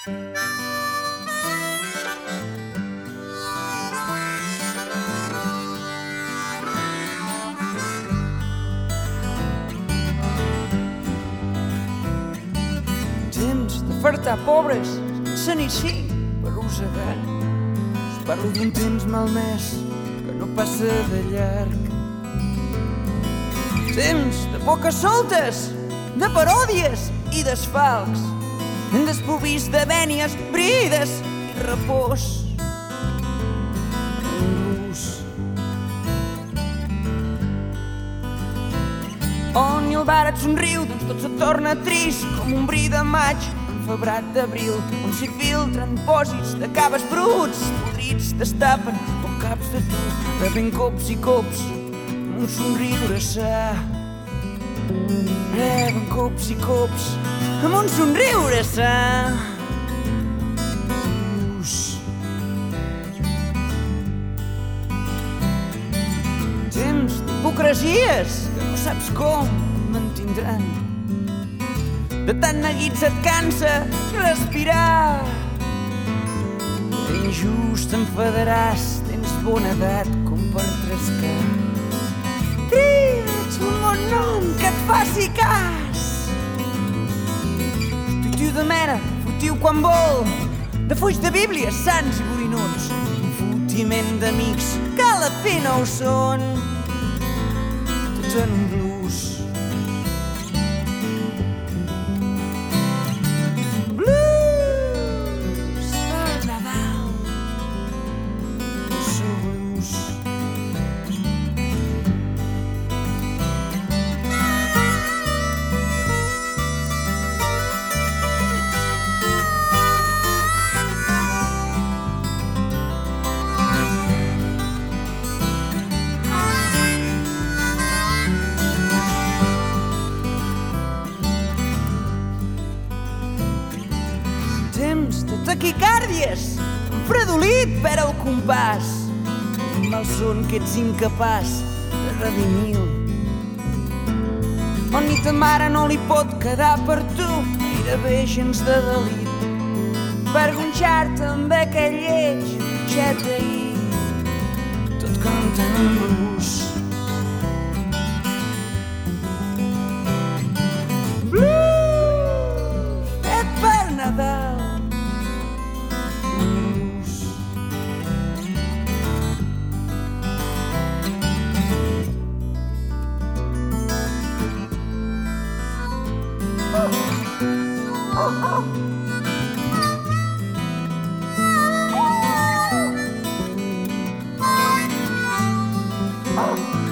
Temps de fartar pobres sense ni sí per rosegar. Us parlo d'un temps malmès que no passa de llarg. Temps de poques soltes, de paròdies i d'esfalcs, desprovist de vènies, brides i repòs. On i el bar et somriu, doncs tot se torna trist com un bri de maig enfebrat d'abril, on s'hi filtren pòsits de caves bruts, podrits destapen com caps de tu, rebent cops i cops amb un somriure sa. Reben cops i cops amb un somriure sa. Temps d'hipocresies que no saps com mantindran. De tant neguits et cansa respirar. Injust t'enfadaràs, tens bona edat com per trescar. Crits un bon nom que et faci cas. Furtiu de mera, furtiu quan vol, de fulls de bíblies, sants i borinots, enfotiment d'amics que a la fi no ho són, tots en un blues. Blues per Nadal, so blues. Temps de taquicàrdies, fredolit per al compàs, un malson que ets incapaç de redimir. On ni ta mare no li pot quedar per tu gairebé gens de delit, per gonxar-te amb aquell lleig xet d'ahir, tot cantant en blues. Blues fet per Nadal. Oh.